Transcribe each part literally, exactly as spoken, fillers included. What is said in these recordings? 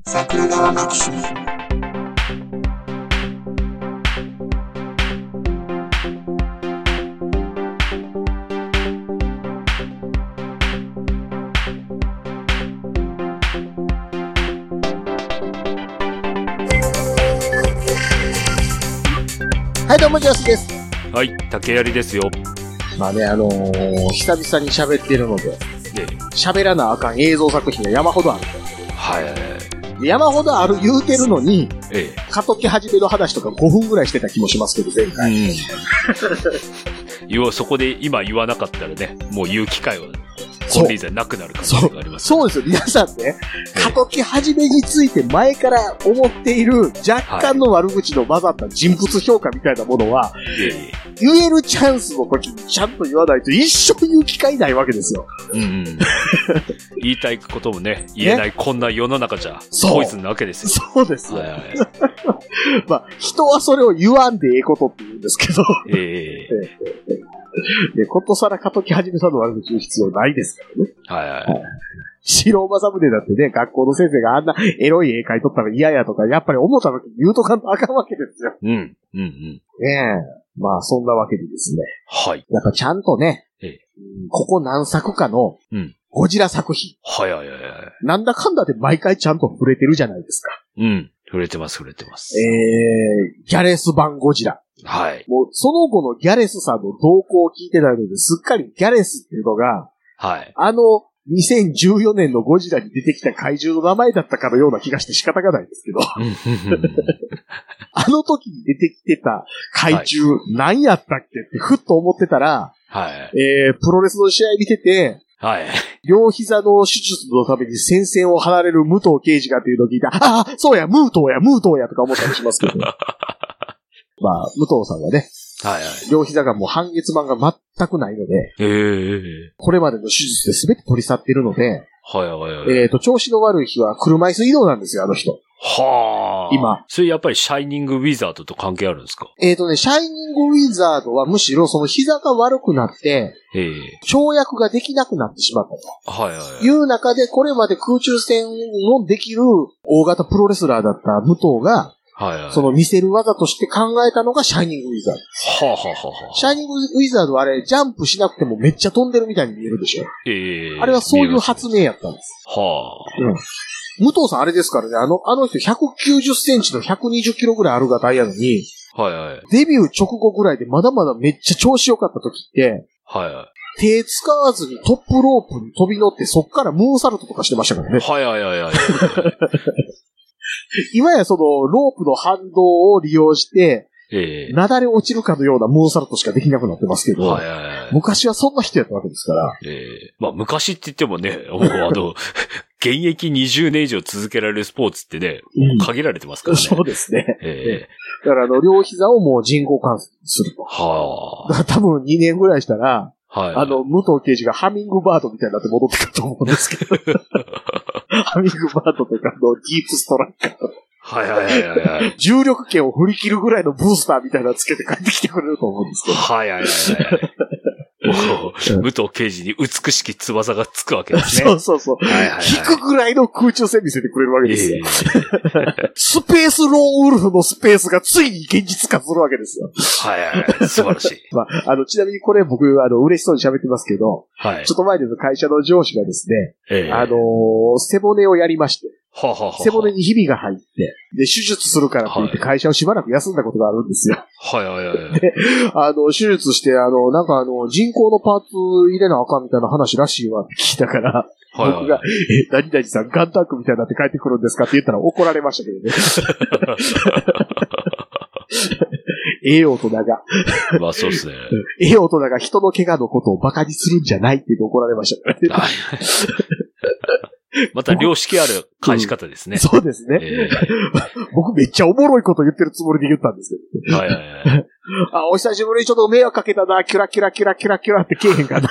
桜川マキシム。 はい、どうも、ジャスです。 はい、竹槍ですよ。 まあね、あのー、久々に喋ってるので、喋、ね、らなあかん映像作品が山ほどあると。 はいはいはい。 山ほどある言うてるのに、 ええ、 過渡期始めの話とかごふんぐらいしてた気もしますけど、前回。うん、 言わそこで今言わなかったらね、もう言う機会は金輪際なくなる可能性があります、ね、 そう、そうですよ。皆さんね、過渡期始めについて前から思っている若干の悪口の混ざった人物評価みたいなものは、はい、言えるチャンスの時にちゃんと言わないと一生言う機会ないわけですよ。 うんうん、言いたいこともね、言えない、ね、こんな世の中じゃポイズンなわけですよ。 そうですよ。 はいはい、 まあ、人はそれを言わんでええことって言うんですけど。 ええー。で、ことさら過渡期始めさんの悪口言う必要ないですからね。 はいはい。はい、 白馬サムネだってね、学校の先生があんなエロい絵描いとったら嫌やとか、やっぱり思った時に言うとかんとあかんわけですよ。 うん。うんうん。 ねえ。まあ、そんなわけでですね。 はい。 やっぱちゃんとね、 ええ、 ここ何作かの、ゴジラ作品。 はいはいはいはい。 なんだかんだで毎回ちゃんと触れてるじゃないですか。 うん。触れてます触れてます。 えー、ギャレス版ゴジラ。 はい。 もう、その後のギャレスさんの動向を聞いてないので、すっかりギャレスっていうのが、 はい。 あの、にせんじゅうよねんのゴジラに出てきた怪獣の名前だったかのような気がして仕方がないですけど。あの時に出てきてた怪獣、はい、何やったっけってふっと思ってたら、 はい。 えー、プロレスの試合見てて、 はい。 両膝の手術のために戦線を離れる武藤刑事がっていうのを聞いた。ああ、そうや、ムートーや、ムートーやとか思ったりしますけど。まあ、武藤さんはね、 はいはい、 両膝がもう半月板が全くないので、 えー、 これまでの手術で全て取り去っているので、 はいはいはい、 えっと、調子の悪い日は車椅子移動なんですよ、あの人。 はあ。 今。 それやっぱりシャイニングウィザードと関係あるんですか？ えっとね、シャイニングウィザードはむしろその膝が悪くなって、 えー、 跳躍ができなくなってしまったと。 はいはいはい。 いう中で、これまで空中戦のできる大型プロレスラーだった武藤が、 はいはい、 その見せる技として考えたのがシャイニングウィザード。 はあ、はあはあ、 シャイニングウィザードはあれ、ジャンプしなくてもめっちゃ飛んでるみたいに見えるでしょ。 ええー。 あれはそういう発明やったんです。 はあ。 うん。武藤さんあれですからね、あの、あの人ひゃくきゅうじゅっセンチのひゃくにじゅっキロぐらいあるがたいやのに、 はいはい。 デビュー直後ぐらいでまだまだめっちゃ調子良かった時って、 はいはい。 手使わずにトップロープに飛び乗ってそっからムーンサルトとかしてましたからね。 はいはいはいはい。 今やそのロープの反動を利用して、 ええー。 なだれ落ちるかのようなムーンサルトしかできなくなってますけど、 はいはいはい、 昔はそんな人やったわけですから。 ええー。まあ昔って言ってもね、もうあの、現役にじゅうねん以上続けられるスポーツってね、うん、限られてますからね。 そうですね。 ええー。だからあの、両膝をもう人工関節にすると。 はあ。 だから多分にねんぐらいしたら、 はい、 あの、武藤刑事がハミングバードみたいになって戻ってくると思うんですけど。ハミングバードとかのディープストラッカー。 はいはいはいはい。 重力圏を振り切るぐらいのブースターみたいなのつけて帰ってきてくれると思うんですけど。 はいはいはいはい。もう、武藤刑事に美しき翼がつくわけですね。 そうそうそう。はいはいはい、引くぐらいの空中戦見せてくれるわけですよ。えー、スペースローンウルフのスペースがついに現実化するわけですよ。 はいはいはい。素晴らしい。 まあ、あの、ちなみにこれ僕、あの、嬉しそうに喋ってますけど、はい。ちょっと前での会社の上司がですね、えー、あのー、背骨をやりまして、 はははは背骨にひびが入って、で、手術するからって言って会社をしばらく休んだことがあるんですよ。 はいはいはい。 で、あの、手術して、あの、なんかあの、人工のパーツ入れなあかんみたいな話らしいわって聞いたから、はいはい、僕が、え、何々さんガンタンクみたいになって帰ってくるんですかって言ったら怒られましたけどね。ええ大人が。 まあそうですね。 ええ大人が人の怪我のことを馬鹿にするんじゃないって言って怒られましたからね。はいまた良識ある返し方ですね。 うん、そうですね、えー。僕めっちゃおもろいこと言ってるつもりで言ったんですけど。はいはいはい。あ、お久しぶりにちょっと迷惑かけたな、キュラキュラキュラキュラキュラってけえへんかな。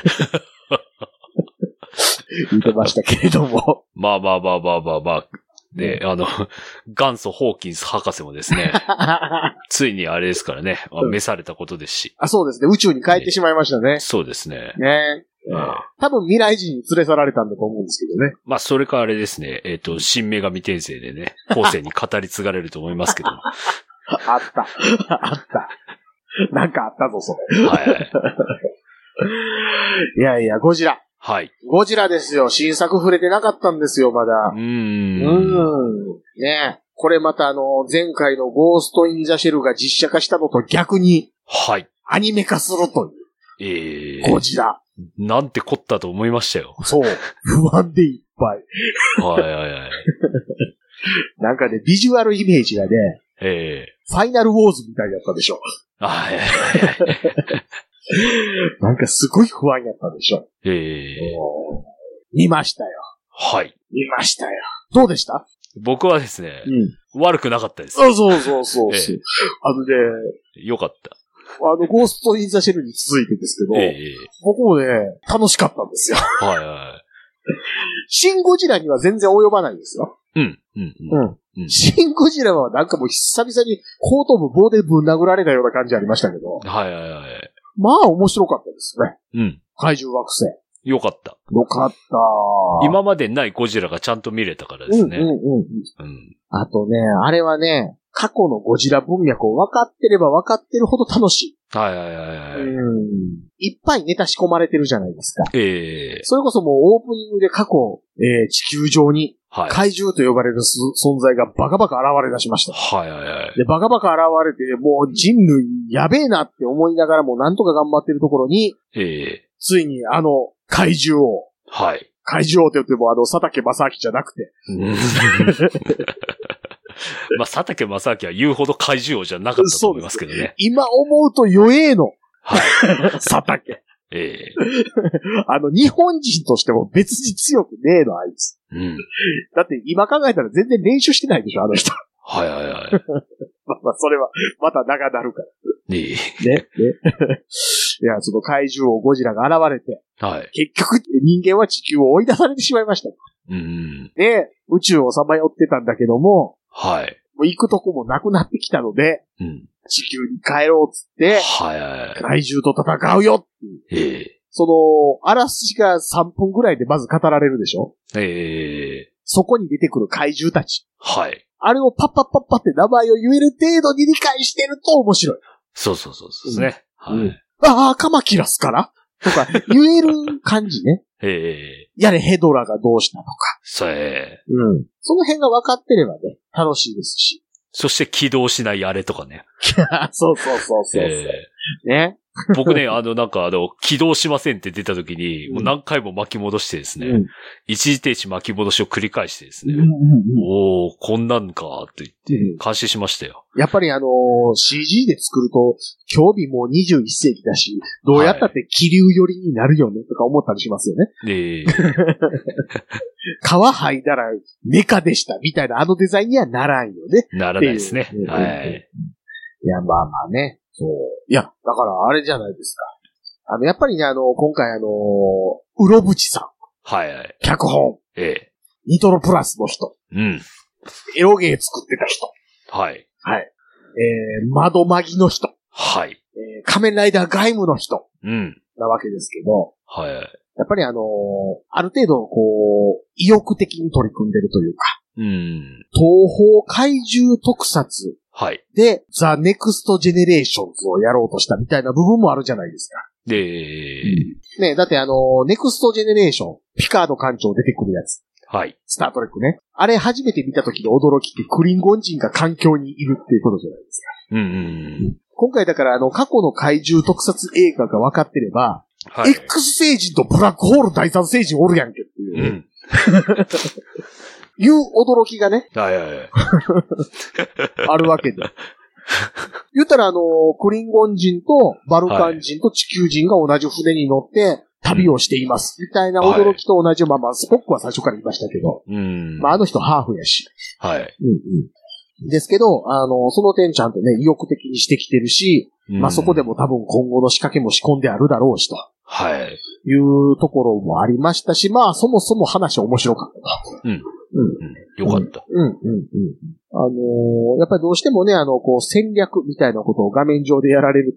言ってましたけれども。 まあまあまあまあまあまあ。で、あの、元祖ホーキンス博士もですね、ついにあれですからね、召されたことですし。 あ、そうですね。宇宙に帰ってしまいましたね。 そうですね。 ねえー、 多分未来人に連れ去られたんだと思うんですけどね。 まあ、それかあれですね。えっ、ー、と、新女神転生でね、後世に語り継がれると思いますけども。 あった。あった。なんかあったぞ、それ。 はいはい。 いやいや、ゴジラ。 はい。 ゴジラですよ。新作触れてなかったんですよ、まだ。 うーん。 うーん。ねえ。これまたあの、前回のゴースト・イン・ザ・シェルが実写化したのと逆に、 はい。 アニメ化するという。 ええー。 ゴジラ。 なんてこったと思いましたよ。 そう。不安でいっぱい。 はいはいはい。 なんかね、ビジュアルイメージがね、 ええー。ファイナルウォーズみたいだったでしょ。 はいはいはい。 なんかすごい不安やったでしょ。 ええー。 見ましたよ。 はい。 見ましたよ。どうでした？ 僕はですね、うん、悪くなかったです。 そうそうそうそう、えー。あのね、 よかった。 あの、ゴースト・イン・ザ・シェルに続いてですけど、えー、僕もね、楽しかったんですよ。 はいはい。 シン・ゴジラには全然及ばないんですよ。 うん。うん。うん。 うん。シン・ゴジラはなんかもう久々に後頭部棒でぶん殴られたような感じありましたけど。 はいはいはい。 まあ面白かったですね。 うん。 怪獣惑星。 よかった。 よかった。 今までないゴジラがちゃんと見れたからですね。うんうんうん。うん、 あとね、あれはね、過去のゴジラ文脈を分かってれば分かってるほど楽しい。 はいはいはいはい。 うん。いっぱいネタ仕込まれてるじゃないですか。 ええー。 それこそもうオープニングで過去、えー、地球上に怪獣と呼ばれる存在がバカバカ現れ出しました。 はいはいはい。 で、バカバカ現れて、もう人類やべえなって思いながらもなんとか頑張ってるところに、 ええー。 ついにあの怪獣を、 はい。 怪獣王って言ってもあの佐竹正明じゃなくて。 まあ、佐竹正明は言うほど怪獣王じゃなかったと思いますけどね。 今思うと弱えの。 はい。 佐竹。 ええー。あの、日本人としても別に強くねえの、あいつ。 うん。 だって今考えたら全然練習してないでしょ、あの人。 はいはいはい。 まあまあ、それは、また長なるから。 ねえ。ね。ね。いや、その怪獣王ゴジラが現れて。 はい。 結局、人間は地球を追い出されてしまいました。 うん。 で、宇宙をさまよってたんだけども。 はい。 もう行くとこもなくなってきたので。 うん。 地球に帰ろうっつって。 はいはい。 怪獣と戦うよっていう。 ええ。 その、あらすじがさんぷんぐらいでまず語られるでしょ。 ええ。 そこに出てくる怪獣たち。 はい。 あれをパッパッパッパって名前を言える程度に理解してると面白い。 そうそうそうですね。 うん、はい。ああ、カマキラスからとか言える感じね。 ええ。 やれヘドラがどうしたとか。 そうええ。 うん。その辺が分かってればね、楽しいですし。 そして起動しないあれとかね。 そうそうそうそう。えー、ね。 僕ね、あの、なんか、あの、起動しませんって出た時に、うん、もう何回も巻き戻してですね、うん、一時停止巻き戻しを繰り返してですね、うんうんうん、おー、こんなんか、と言って、監視しましたよ。 やっぱりあのー、シージー で作ると、興味もうにじゅういっ世紀だし、どうやったって気流寄りになるよね、とか思ったりしますよね。 ええー。 皮剥いだらメカでした、みたいなあのデザインにはならんよね。 ならないですね。はい。 いや、まあまあね。そう。いや、だからあれじゃないですか。あの、やっぱりね、あの、今回あの、うろぶちさん。 はいはい。 脚本。 ええ。 ニトロプラスの人。 うん。 エロゲー作ってた人。 はい。 はい。えー、窓マギの人。 はい。 えー、仮面ライダーガイムの人。 うん。 なわけですけど。 はい。 やっぱりあのー、ある程度、こう、意欲的に取り組んでるというか。 うん。 東方怪獣特撮。 はい。 で、ザ・ネクスト・ジェネレーションズをやろうとしたみたいな部分もあるじゃないですか。 で、 うん、ね、だってあの、ネクスト・ジェネレーション、ピカード艦長出てくるやつ。 はい。 スタートレックね。あれ初めて見た時の驚きってクリンゴン人が環境にいるっていうことじゃないですか。 うんうん。 今回だからあの、過去の怪獣特撮映画が分かってれば、はい、X 星人とブラックホール第三星人おるやんけっていう。うん。いう驚きがね。 はいはいはい。 あるわけで。言ったらあの、クリンゴン人とバルカン人と地球人が同じ船に乗って旅をしています。みたいな驚きと同じ、はい、まあまあ、スポックは最初から言いましたけど。 うん。 まああの人ハーフやし。 はい。 うんうん。ですけど、あの、その点ちゃんとね、意欲的にしてきてるし、うん、まあそこでも多分今後の仕掛けも仕込んであるだろうしと。 はい。 いうところもありましたし、まあそもそも話面白かったと。 うん。うん。よかった。 うん、うん、うん。あのー、やっぱりどうしてもね、あの、こう戦略みたいなことを画面上でやられると、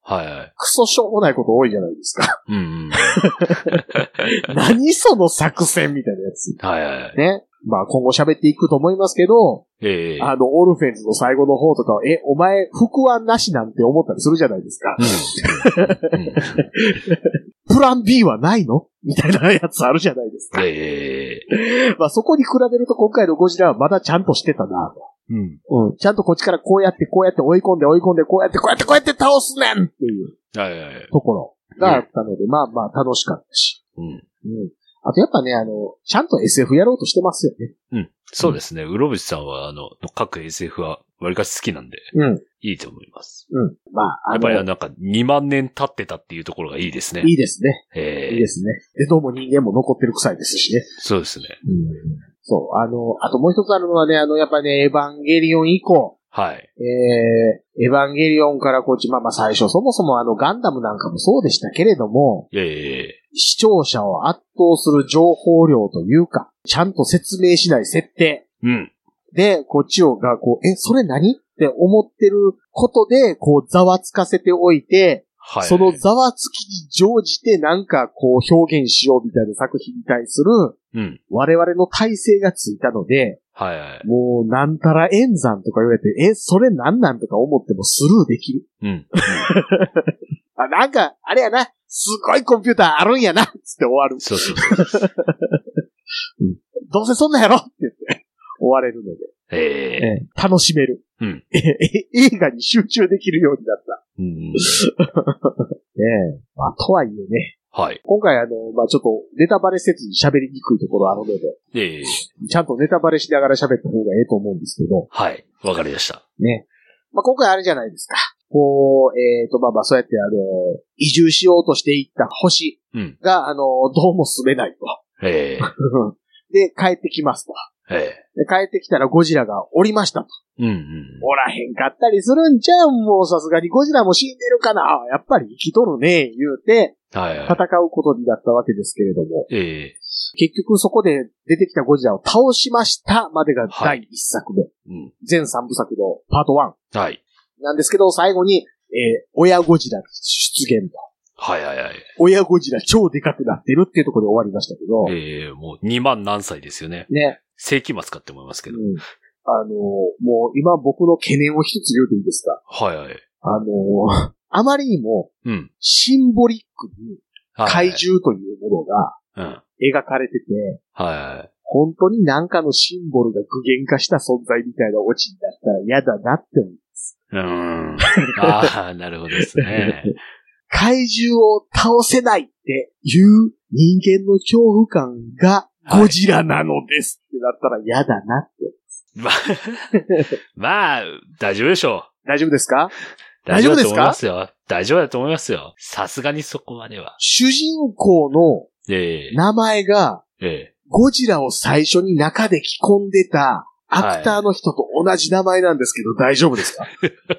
はいはい。 クソしょうもないこと多いじゃないですか。 うんうん。 何その作戦みたいなやつ。 はいはい。 ね。まあ今後喋っていくと思いますけど、 ええー。 あの、オルフェンズの最後の方とかは、え、お前、副案なしなんて思ったりするじゃないですか。うんうん、プラン B はないのみたいなやつあるじゃないですか。 ええー。 まあそこに比べると今回のゴジラはまだちゃんとしてたなと。うん。うん。ちゃんとこっちからこうやってこうやって追い込んで追い込んでこうやってこうやってこうやって倒すねんっていうはいはいはい。 ところがあったので、うん、まあまあ楽しかったし。うん。うん。あとやっぱね、あの、ちゃんと エスエフ やろうとしてますよね。 うん。そうですね。うろぶちさんは、あの、各 エスエフ は割かし好きなんで。 うん。 いいと思います。 うん。まあ、 あやっぱりなんかにまんねん経ってたっていうところがいいですね。 いいですね。 ええー。 いいですね。で、どうも人間も残ってる臭いですしね。 そうですね。 うん。そう。あの、あともう一つあるのはね、あの、やっぱりね、エヴァンゲリオン以降。 はい。 えー、エヴァンゲリオンからこっち、まあまあ最初、そもそもあの、ガンダムなんかもそうでしたけれども、 ええー。 視聴者を圧倒する情報量というか、ちゃんと説明しない設定。 うん。 で、こっちをが、こう、え、それ何って思ってることで、こう、ざわつかせておいて、はい、そのざわつきに乗じてなんかこう表現しようみたいな作品に対する、うん、我々の体制がついたので、 はいはい、 もうなんたら演算とか言われて、え、それなんなんとか思ってもスルーできる。うん。あ、なんか、あれやな、すごいコンピューターあるんやな、つって終わる。 そうそうそう、 うん。どうせそんなんやろって言って終われるので。 えーえー、楽しめる、 うん、 え。映画に集中できるようになった。うん、ねえ。まあ、とはいえね。 はい。 今回あの、まあちょっとネタバレせずに喋りにくいところあるので。 ええー。 ちゃんとネタバレしながら喋った方がええと思うんですけど。 はい。わかりました。 ね。まあ今回あれじゃないですか。こう、えっ、ー、と、まあまあそうやってあの、移住しようとしていった星が、うん、あの、どうも住めないと。 ええー。 で、帰ってきますと。 ええ。 で、帰ってきたらゴジラがおりましたと。 うんうん。 おらへんかったりするんじゃん。もうさすがにゴジラも死んでるかな。やっぱり生きとるね。言うて、はいはい、戦うことになったわけですけれども。 ええ。 結局そこで出てきたゴジラを倒しましたまでがだいいっさくめ。はい、うん、全さんぶさくのパートワン。 はい。 なんですけど、最後に、えー、親ゴジラ出現と。 はいはいはい。 親ゴジラ超でかくなってるっていうところで終わりましたけど。 ええー、もうにまん何歳ですよね。 ね。 世紀末かって思いますけど。うん、 あのー、もう今僕の懸念を一つ言うといいですか。 はいはい。 あのー、あまりにも、 うん。 シンボリックに怪獣というものが、描かれてて、 はいはい。 本当に何かのシンボルが具現化した存在みたいなオチになったら嫌だなって思います。 うーん。ああ、なるほどですね。 怪獣を倒せないっていう人間の恐怖感がゴジラなのですってなったら嫌だなって。 まあ、まあ、大丈夫でしょう。 大丈夫ですか？ 大丈夫ですか？大丈夫だと思いますよ。大丈夫だと思いますよ。さすがにそこまでは。 主人公の名前が、 ええ、 ゴジラを最初に中で着込んでたアクターの人と同じ名前なんですけど、はい、大丈夫ですか？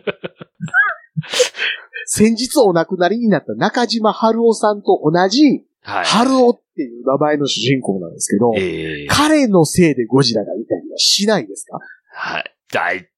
先日お亡くなりになった中島春夫さんと同じ、はい、春夫っていう名前の主人公なんですけど、えー、彼のせいでゴジラがいたりはしないですか？ はい。大、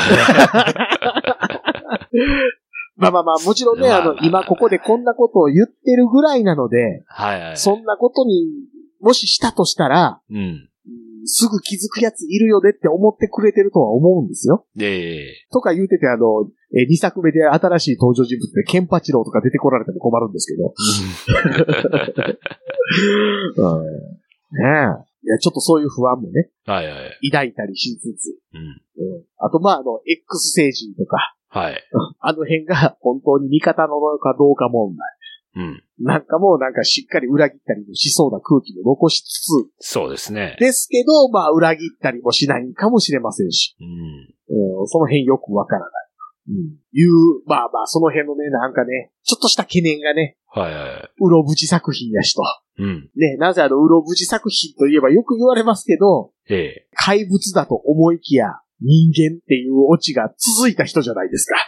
まあまあまあ、もちろんね、まあまあ、あの、今ここでこんなことを言ってるぐらいなので、 はいはい、 そんなことにもししたとしたら、 うん、 すぐ気づくやついるよねって思ってくれてるとは思うんですよ。 えー、とか言うてて、あの、えー、にさくめで新しい登場人物でケンパチロウとか出てこられても困るんですけど。うん、ねえ。いや、ちょっとそういう不安もね。 はいはい。 抱いたりしつつ。 うん。うん、 あと、まあ、あの、X 星人とか。 はい。 あの辺が本当に味方なのかどうか問題。うん。 なんかもうなんかしっかり裏切ったりもしそうな空気も残しつつ。 そうですね。 ですけど、まあ裏切ったりもしないかもしれませんし。 うん。 うん、その辺よくわからない。うん。いう、まあまあその辺のね、なんかね、ちょっとした懸念がね。 はいはいはい。 うろぶち作品やしと。 うん。 ね、なぜあの、うろぶち作品といえばよく言われますけど、 ええ。 怪物だと思いきや、人間っていうオチが続いた人じゃないですか。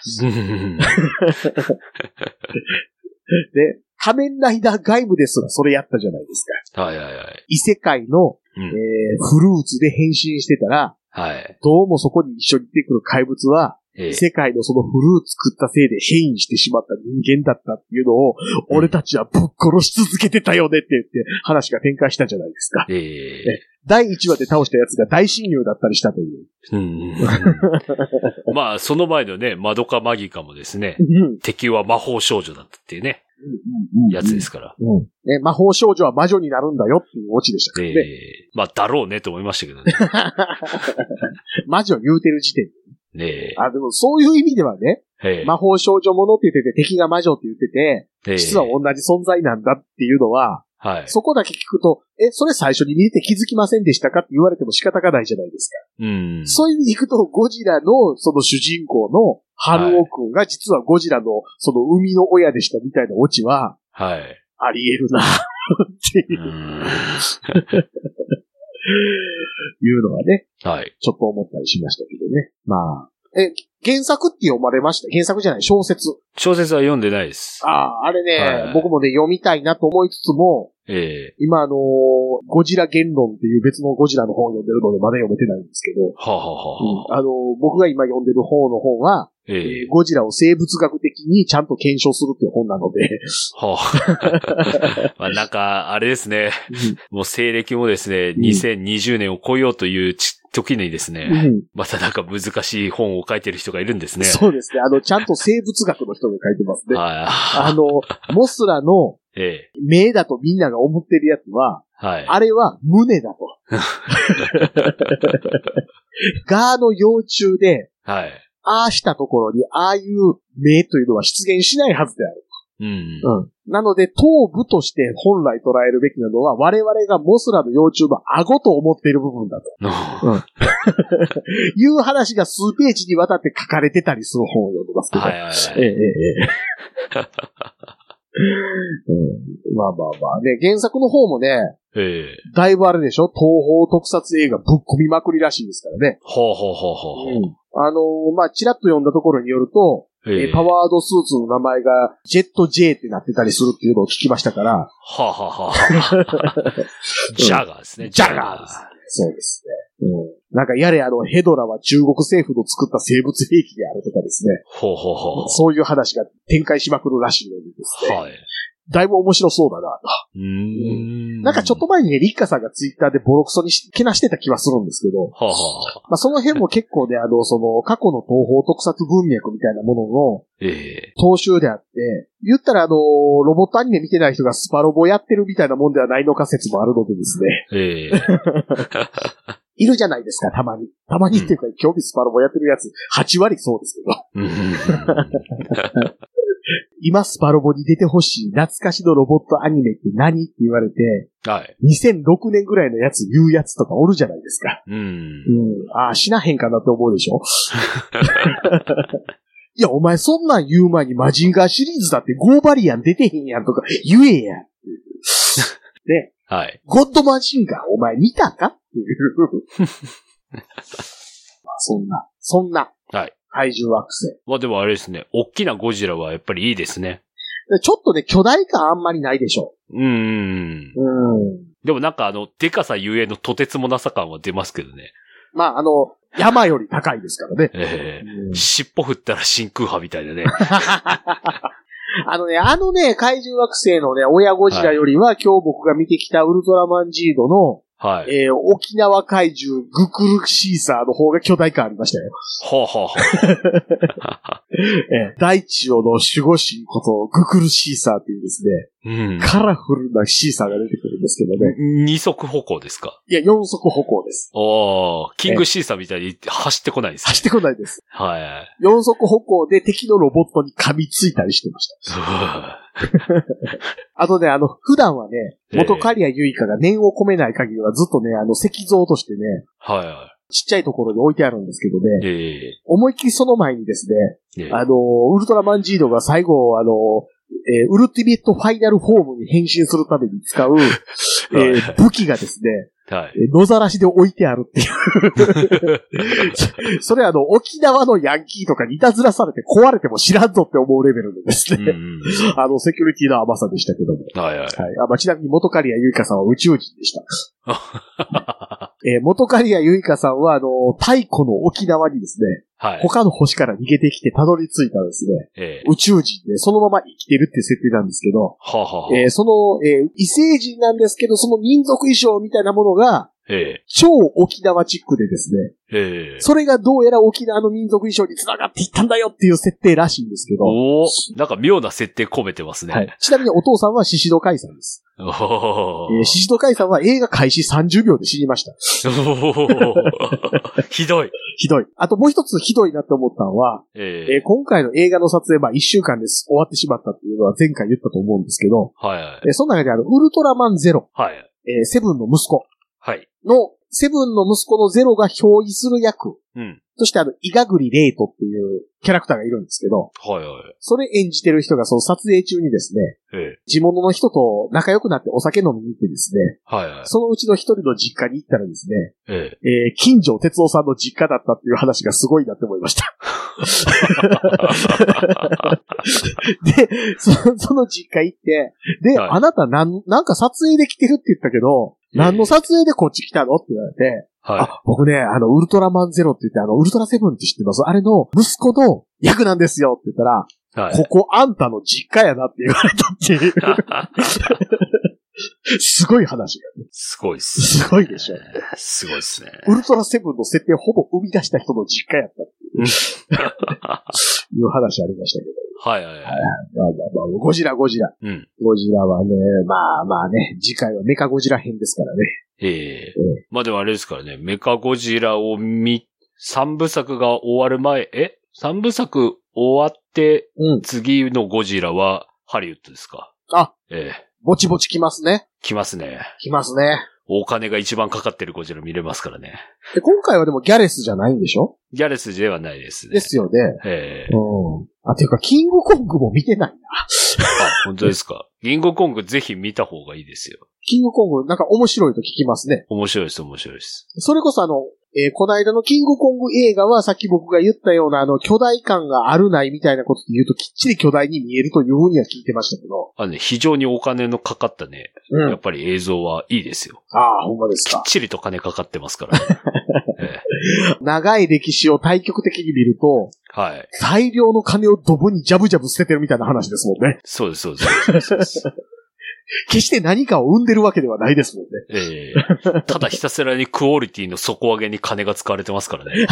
で、仮面ライダー外部ですらそれやったじゃないですか。はいはいはい。 異世界の、うんえー、フルーツで変身してたら、 はい。 どうもそこに一緒に出てくる怪物は、 ええ、 世界のそのフルーツ食ったせいで変異してしまった人間だったっていうのを、うん、俺たちはぶっ殺し続けてたよねって言って話が展開したじゃないですか。 ええ、 だいいちわで倒したやつが大親友だったりしたという。 うん、まあ、その前のね、マドカマギカもですね、うん、敵は魔法少女だったっていうね、うんうんうん、やつですから、 うんね。魔法少女は魔女になるんだよっていうオチでしたからね。 えー、まあ、だろうねと思いましたけどね。 魔女言うてる時点で。 ねえ。 あ、でもそういう意味ではね、魔法少女ものって言ってて敵が魔女って言ってて、実は同じ存在なんだっていうのは、はい、そこだけ聞くと、え、それ最初に見て気づきませんでしたかって言われても仕方がないじゃないですか。うん、そういう意味でいくと、ゴジラのその主人公のハルオ君が実はゴジラのその生みの親でしたみたいなオチは、はい、あり得るなっていう。ういうのはね、はい、ちょっと思ったりしましたけどね。まあ、え、原作って読まれました？原作じゃない、小説。 小説は読んでないです。 ああ、あれね、はい、僕もね、読みたいなと思いつつも、ええ、今あのー、ゴジラ言論っていう別のゴジラの本を読んでるのでまだ読めてないんですけど、はあはあはあ、うん、あのー、僕が今読んでる方の本は、えええー、ゴジラを生物学的にちゃんと検証するっていう本なので。はあ、まあなんか、あれですね、うん、もう西暦もですね、にせんにじゅうねんを超えようという時にですね、うん、またなんか難しい本を書いてる人がいるんですね。 そうですね。あの、ちゃんと生物学の人が書いてますね。はい、あの、モスラの目だとみんなが思ってるやつは、はい、あれは胸だと。ガーの幼虫で、はい、ああしたところにああいう目というのは出現しないはずである。うんうん、なので、頭部として本来捉えるべきなのは、我々がモスラの幼虫の顎と思っている部分だと。うん、いう話が数ページにわたって書かれてたりする本を読んでますけど。はいはいはい、ええええうん、まあまあまあね、原作の方もね、ええ、だいぶあれでしょ、東宝特撮映画ぶっ込みまくりらしいですからね。ほうほうほうほう。うん、あのー、まあ、ちらっと読んだところによると、えー、パワードスーツの名前がジェット J ってなってたりするっていうのを聞きましたから。はあ、はあはあ、 ジャガーですね。 ジャガーです。そうですね。うん、なんかやれあのヘドラは中国政府の作った生物兵器であるとかですね。ほうほうほう。そういう話が展開しまくるらしいのでですね。はい。だいぶ面白そうだなと。うーん。なんかちょっと前にね、リッカさんがツイッターでボロクソにけなしてた気はするんですけど、はあはあ、まあその辺も結構ね、あの、その過去の東方特撮文脈みたいなものの、ええ、踏襲であって、言ったらあの、ロボットアニメ見てない人がスパロボやってるみたいなもんではないのか説もあるのでですね。ええ。いるじゃないですか、たまに。たまにっていうか、うん、今日スパロボやってるやつ、はちわりそうですけど。今スパロボに出てほしい懐かしのロボットアニメって何って言われて、はい。にせんろくねんぐらいのやつ言うやつとかおるじゃないですか。うん。うん。ああ、死なへんかなって思うでしょいや、お前そんなん言う前にマジンガーシリーズだってゴーバリアン出てへんやんとか言えや。ね。はい。ゴッドマジンガーお前見たかっていう。まあ、そんな、そんな。はい。怪獣惑星。 まあでもあれですね。大きなゴジラはやっぱりいいですね。 ちょっとね、巨大感あんまりないでしょ。うーん。 うん。でもなんかあの、でかさゆえのとてつもなさ感は出ますけどね。 まああの、山より高いですからね。ええーうん、尻尾振ったら真空波みたいなね。 あのね、あのね、怪獣惑星のね、親ゴジラよりは、はい、今日僕が見てきたウルトラマンジードの、はい。えー、沖縄怪獣グクルシーサーの方が巨大感ありましたよ。はあ、はあ、えー、大地をの守護神ことグクルシーサーっていうですね、うん、カラフルなシーサーが出てくるんですけどね。 二足歩行ですか？ いや、四足歩行です。 おー、キングシーサーみたいに走ってこないです、ね。 走ってこないです。はい。四足歩行で敵のロボットに噛みついたりしてました。あとね、あの、普段はね、元カリアユイカが念を込めない限りはずっとね、あの、石像としてね、はいはい。ちっちゃいところに置いてあるんですけどね、えー、思いっきりその前にですね、えー、あの、ウルトラマンジードが最後、あの、えー、ウルティメットファイナルフォームに変身するために使う、えー、武器がですね、はい。野ざらしで置いてあるっていう。それあの、沖縄のヤンキーとかにいたずらされて壊れても知らんぞって思うレベルのですね。うん、あの、セキュリティの甘さでしたけども。はいはい。はい。あまあ、ちなみに元カリアユイカさんは宇宙人でした。 えー、元刈谷由香さんは、あの、太古の沖縄にですね、 はい。 他の星から逃げてきてたどり着いたですね、 ええ、 宇宙人でそのまま生きてるっていう設定なんですけど、 はあ、はあ、 えー、その、えー、異星人なんですけど、その民族衣装みたいなものが、 ええ、 超沖縄チックでですね、 ええ、 それがどうやら沖縄の民族衣装に繋がっていったんだよっていう設定らしいんですけど、 おー、なんか妙な設定込めてますね。 はい、ちなみにお父さんは宍戸海さんです。 おー、 えー、宍戸海さんは映画開始さんじゅうびょうで死にました。 ひどい。 ひどい。あともう一つひどいなって思ったのは、 ええー、今回の映画の撮影、まあいっしゅうかんです終わってしまったっていうのは前回言ったと思うんですけど、 はいはい。 えー、その中であの、ウルトラマンゼロ、 はい。 えー、セブンの息子はい。 の、セブンの息子のゼロが表示する役、 うん。 そしてあの、イガグリレイトっていうキャラクターがいるんですけど、 はいはい。 それ演じてる人がその撮影中にですね、 ええ、 地元の人と仲良くなってお酒飲みに行ってですね、 はいはい。 そのうちの一人の実家に行ったらですね、 ええー、金城哲夫さんの実家だったっていう話がすごいなって思いました。で、その、その実家行って、で、はい、あなたなん、なんか撮影で来てるって言ったけど、何の撮影でこっち来たのって言われて、はい、あ、僕ね、あの、ウルトラマンゼロって言って、あの、ウルトラセブンって知ってます？あれの息子の役なんですよって言ったら、はい、ここあんたの実家やなって言われたっていう。すごい話がね。 すごいっす。 すごいでしょ。 すごいっすね。 ウルトラセブンの設定をほぼ生み出した人の実家やったっていう。いう話ありましたけど。 はいはいはい。まあまあまあ、ゴジラゴジラ。 うん。 ゴジラはね、まあまあね、次回はメカゴジラ編ですからね。 ええーえー。まあでもあれですからね、メカゴジラを見、三部作が終わる前、え三部作終わって、うん、次のゴジラはハリウッドですか？ あ、 ええー。 ぼちぼち来ますね。 来ますね。 来ますね。 お金が一番かかってるゴジラ見れますからね。 で今回はでもギャレスじゃないんでしょ？ ギャレスではないですね。 ですよね。 ええー。 うん。あ、ていうか、キングコングも見てないな。 あ、本当ですか。キングコングぜひ見た方がいいですよ。 キングコング、なんか面白いと聞きますね。 面白いです、面白いです。 それこそあの、えー、この間のキングコング映画はさっき僕が言ったようなあの巨大感があるないみたいなことで言うときっちり巨大に見えるというふうには聞いてましたけど。 あのね、非常にお金のかかったね、うん、やっぱり映像はいいですよ。 ああ、ほんまですか。 きっちりと金かかってますからね。ええ、長い歴史を対極的に見ると、 はい。 大量の金をドブにジャブジャブ捨ててるみたいな話ですもんね。 そうです、そうです。そうです決して何かを生んでるわけではないですもんね。 ええただひたすらにクオリティの底上げに金が使われてますからね。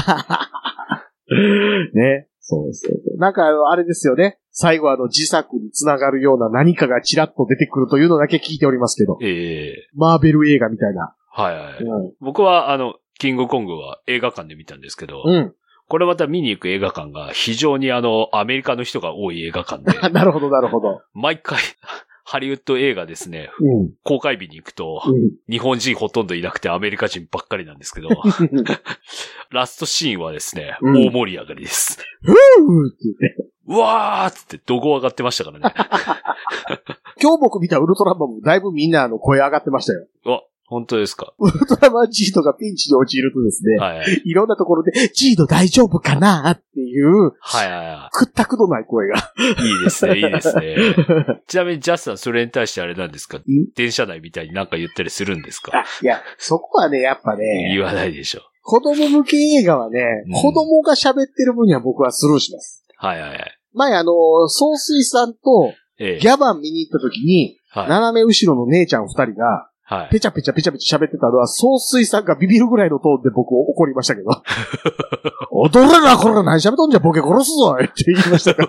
ね。そうそうそう。なんかあれですよね。最後あの自作につながるような何かがちらっと出てくるというのだけ聞いておりますけど。 ええマーベル映画みたいな。 はいはい、うん。僕はあの、キングコングは映画館で見たんですけど。 うん。 これまた見に行く映画館が非常にあの、アメリカの人が多い映画館で。 なるほどなるほど。 毎回、ハリウッド映画ですね、 うん、 公開日に行くと、うん、日本人ほとんどいなくてアメリカ人ばっかりなんですけど、ラストシーンはですね、うん、大盛り上がりです。 うーって言って。 うわーっつって怒号上がってましたからね。 今日僕見たウルトラマンもだいぶみんなあの声上がってましたよ。 あ、本当ですか。 ウルトラマンジードがピンチに陥るとですね、はいはい、いろんなところで、ジード大丈夫かなっていう、 はいはいはい。 くったくどない声が。 いいですね、いいですね。ちなみにジャスさんそれに対してあれなんですか？電車内みたいになんか言ったりするんですか？ あ、いや、そこはね、やっぱね。 言わないでしょ。 子供向け映画はね、うん、子供が喋ってる分には僕はスルーします。 はいはいはい。 前あの、総水さんと、ギャバン見に行った時に、はい、斜め後ろの姉ちゃん二人が、はい、ペチャペチャペチャペチャ喋ってたのは、総水さんがビビるぐらいのトーンで僕を怒りましたけど。踊れな、これ何喋っとんじゃボケ殺すぞって言いましたから。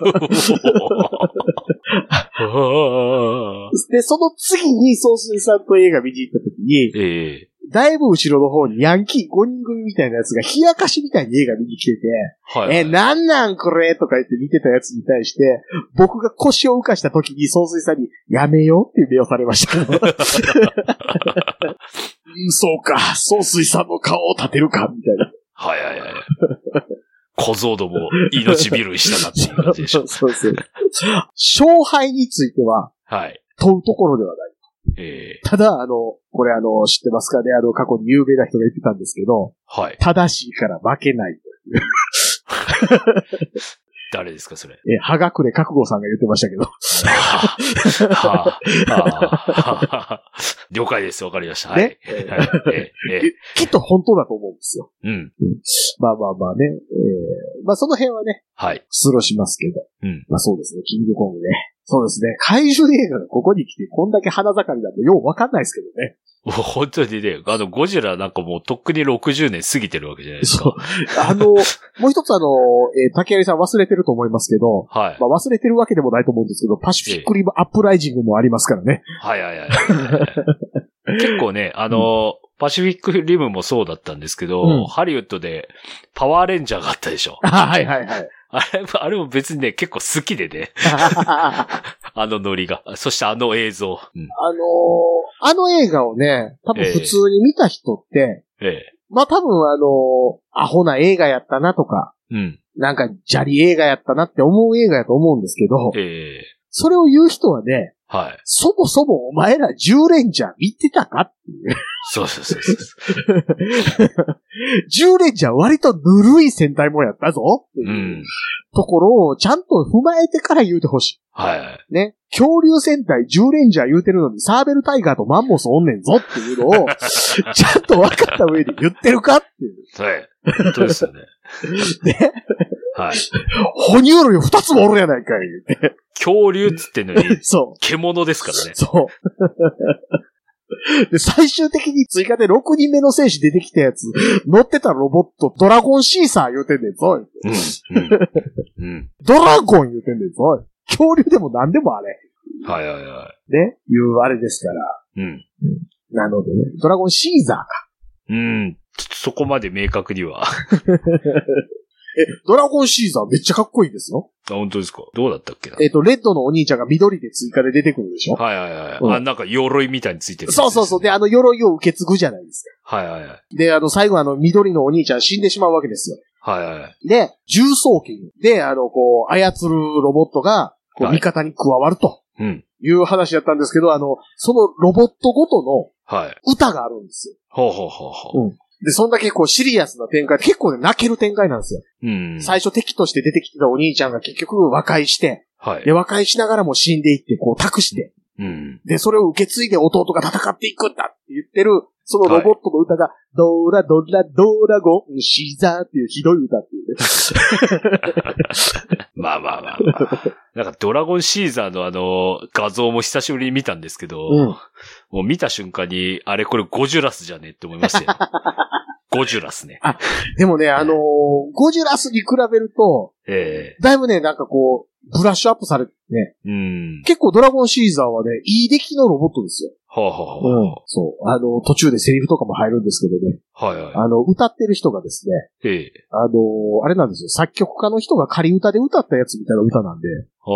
で、その次に総水さんと映画見に行った時に、えーだいぶ後ろの方にヤンキーごにん組みたいなやつが冷やかしみたいに映画見に来てて、はいはい、え、なんなんこれとか言って見てたやつに対して、僕が腰を浮かした時に総帥さんにやめようっていう目をされました。そうか、総帥さんの顔を立てるか、みたいな。 はいはいはい。小僧ども、命拾いしたなっていう感じでしょ。 そうそうそう。勝敗については、はい。問うところではない。えー、ただ、あの、これあの、知ってますかね？あの、過去に有名な人が言ってたんですけど、はい。正しいから負けないという。 誰ですか、それ。 え、はがくれ覚悟さんが言ってましたけど。 はあはあ、了解です。わかりました。はい。ねえーえーえー、きっと本当だと思うんですよ。 うん。うん、 まあまあまあね。えー、まあその辺はね。 はい。 スルーしますけど。 うん。 まあそうですね。キングコングね。そうですね。怪獣映画がここに来てこんだけ花盛りなんでようわかんないですけどね。 もう本当にね、あの、ゴジラなんかもうとっくにろくじゅうねん過ぎてるわけじゃないですか。 そう。あの、もう一つあの、えー、竹有さん忘れてると思いますけど、 はい。 まあ忘れてるわけでもないと思うんですけど、パシフィックリムアップライジングもありますからね。 はいはいはい。結構ね、あの、うん、パシフィックリムもそうだったんですけど、うん、ハリウッドでパワーレンジャーがあったでしょ。 はいはいはい。 あれ、あれも別にね、結構好きでね。あのノリが。そしてあの映像。うん、 あのー、あの映画をね、多分普通に見た人って、 ええ、 まあ多分あのー、アホな映画やったなとか、 うん、 なんか砂利映画やったなって思う映画やと思うんですけど、 ええ、 それを言う人はね、 はい。 そもそもお前らじゅうレンジャー見てたかっていう。 そうそうそうそう。 じゅうレンジャー割とぬるい戦隊もんやったぞっていう、うん、ところをちゃんと踏まえてから言うてほしい。 はい。 ね。恐竜戦隊じゅうレンジャー言うてるのにサーベルタイガーとマンモスおんねんぞっていうのを、ちゃんと分かった上で言ってるかっていう。 はい。本当ですよね。 ね。 はい。 哺乳類二つもおるやないかい。 恐竜っつってんのに、 そう。 獣ですからね。 そう。で、最終的に追加でろくにんめの選手出てきたやつ、乗ってたロボット、ドラゴンシーサー言うてんねんぞ。うんうんうん、 ドラゴン言うてんねんぞ。恐竜でも何でもあれ。 はいはいはい。 ね、いうあれですから。 うん。 なのでね、ドラゴンシーザーか。 うん。そこまで明確には。 え、ドラゴンシーザーめっちゃかっこいいですよ。 あ、本当ですか？どうだったっけな？ えっ、ー、と、レッドのお兄ちゃんが緑で追加で出てくるでしょ？ はいはいはい。うん、あ、なんか鎧みたいについてる、ね。 そうそうそう。で、あの鎧を受け継ぐじゃないですか。はいはいはい。 で、あの、最後あの、緑のお兄ちゃん死んでしまうわけですよ。 はいはい。 で、重装機で、あの、こう、操るロボットが、こう、味方に加わると。 うん。 いう話だったんですけど、あの、そのロボットごとの、 はい。 歌があるんですよ。 ほうほうほうほう。 うん。で、そんだけこうシリアスな展開で結構ね、泣ける展開なんですよ。 うん。 最初敵として出てきてたお兄ちゃんが結局和解して、 はい。 で、和解しながらも死んでいって、こう託して、 うん。で、 それを受け継いで弟が戦っていくんだって言ってる、そのロボットの歌が、はい、ドラドラドラゴンシーザーっていうひどい歌っていうね。 まあまあまあまあ。なんかドラゴンシーザーのあの画像も久しぶりに見たんですけど、うん、もう見た瞬間に、あれこれゴジュラスじゃねって思いましたよ。ゴジュラスね。 あ、でもね、あのー、ゴジュラスに比べると、 ええー、 だいぶね、なんかこう、ブラッシュアップされてね、 うん、 結構ドラゴンシーザーはね、いい出来のロボットですよ。 はあはあはあ、 うん。そう。あの、途中でセリフとかも入るんですけどね。 はいはい。 あの、歌ってる人がですね。 ええ。 あの、あれなんですよ。作曲家の人が仮歌で歌ったやつみたいな歌なんで。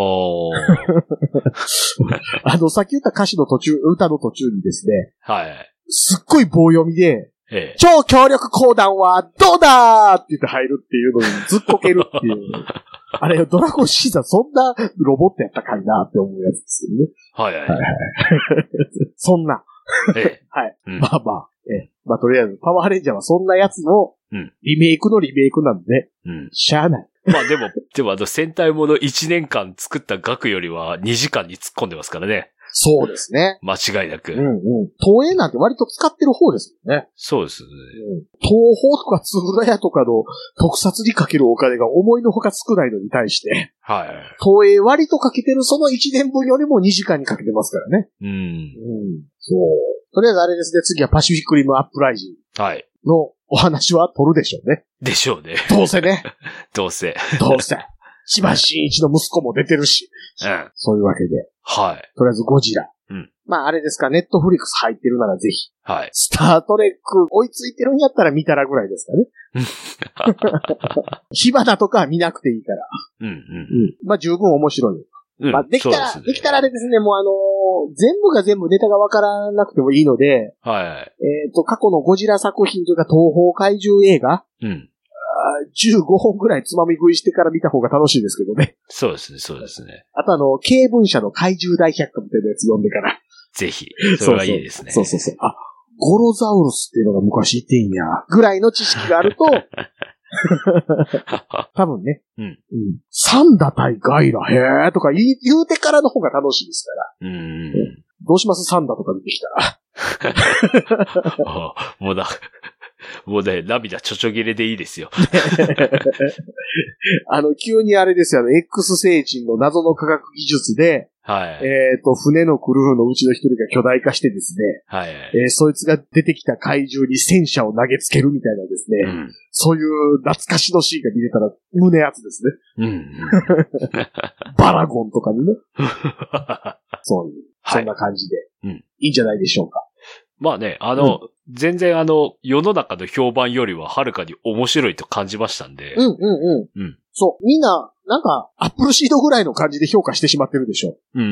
ああの、さっき言った歌詞の途中、歌の途中にですね。 はい。 すっごい棒読みで、 ええ、 超強力講談はどうだーって言って入るっていうのにずっこけるっていう。あれ、ドラゴンシーザーそんなロボットやったかいなって思うやつですけどね。 はいはい。はい、 そんな。 ええ、 はい、 うん。 まあまあ、ええ、まあとりあえず、パワーレンジャーはそんなやつのリメイクのリメイクなんで、 うん、 しゃあない。 まあでも、でもあの戦隊ものいちねんかん作った額よりはにじかんに突っ込んでますからね。 そうですね。 間違いなく。 うんうん。東映なんて割と使ってる方ですよね。 そうですね。 うん、東宝とかつぶらやとかの特撮にかけるお金が思いのほか少ないのに対して、 はい。 東映割とかけてるそのいちねんぶんよりもにじかんにかけてますからね。 うん。うん。 そう。とりあえずあれですね、次はパシフィックリムアップライジング。 はい。 のお話は取るでしょうね。 でしょうね。 どうせね。 どうせ。 どうせ。千葉真一の息子も出てるし。 うん。 そういうわけで。 はい。 とりあえずゴジラ。 うん。 まああれですか、ネットフリックス入ってるならぜひ。 はい。 スタートレック追いついてるんやったら見たらぐらいですかね。火花とかは見なくていいから。 うんうん。うん。 まあ十分面白い。 うん。 まあできたら、で, ね、できたらあれですね、もうあのー、全部が全部ネタがわからなくてもいいので。 はい。 えっと、過去のゴジラ作品というか東宝怪獣映画。 うん。 じゅうごほんぐらいつまみ食いしてから見た方が楽しいですけどね。 そうですね、そうですね。 あとあの、経文社の怪獣大百科みたいなやつ読んでから。 ぜひ。それはいいですね。 そうそうそうそう。あ、ゴロザウルスっていうのが昔いてんや。ぐらいの知識があると、 多分ね。 うん。 うん。サンダ対ガイラ、へーとか言い言うてからの方が楽しいですから。うん。うん、どうしますサンダとか出てきたら。 もうだ、もうね、涙ちょちょ切れでいいですよ。 あの、急にあれですよ、あの、X 星人の謎の科学技術で、はい。えっと、船のクルーのうちの一人が巨大化してですね。はい。えー、そいつが出てきた怪獣に戦車を投げつけるみたいなですね。うん、そういう懐かしのシーンが見れたら胸熱ですね。うん。バラゴンとかにね。そういう、そんな感じで。はい、うん。いいんじゃないでしょうか。 まあね、あの、うん、全然あの、世の中の評判よりははるかに面白いと感じましたんで。 うんうんうん。うん。そう。みんな、なんか、アップルシードぐらいの感じで評価してしまってるでしょ。うん。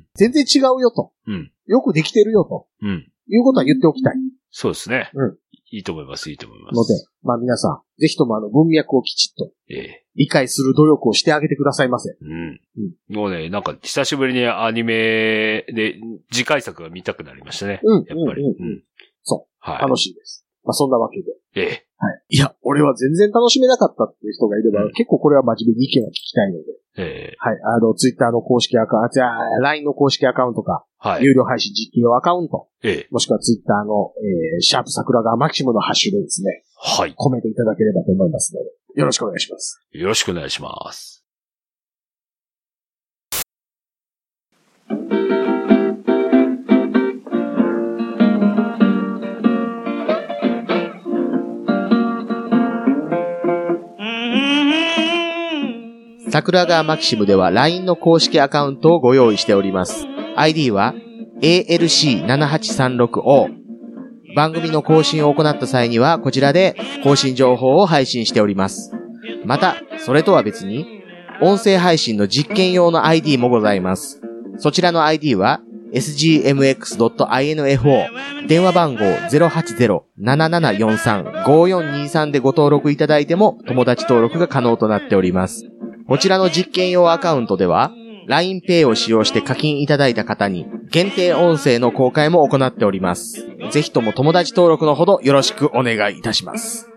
全然違うよと。うん。よくできてるよと。うん。いうことは言っておきたい。 そうですね。うん。いいと思います、いいと思います。 ので、まあ皆さん、ぜひともあの文脈をきちっと、ええ。理解する努力をしてあげてくださいませ。うん。 うん、もうね、なんか久しぶりにアニメで次回作が見たくなりましたね。うん。やっぱり。うん。うん、 そう。はい。楽しいです。まあそんなわけで。 ええ。 はい。いや、俺は全然楽しめなかったっていう人がいれば、うん、結構これは真面目に意見を聞きたいので。ええ。はい。あの、ツイッターの公式アカウント、じゃあ、ライン の公式アカウントか、はい。有料配信実況アカウント。ええ。もしくはツイッターの、えー、シャープ桜川マキシムのハッシュでですね。はい。コメントいただければと思いますので、よろしくお願いします。 よろしくお願いします。 桜川マキシムでは ライン の公式アカウントをご用意しております。アイディー は エーエルシーななはちさんろくオー。番組の更新を行った際にはこちらで更新情報を配信しております。また、それとは別に、音声配信の実験用の アイディー もございます。そちらの アイディー は エスジーエムエックスドットアイエヌエフオー、電話番号 ゼロはちゼロ ななななよんさん ごよんにさんでご登録いただいても友達登録が可能となっております。こちらの実験用アカウントでは、ラインペイ を使用して課金いただいた方に限定音声の公開も行っております。ぜひとも友達登録のほどよろしくお願いいたします。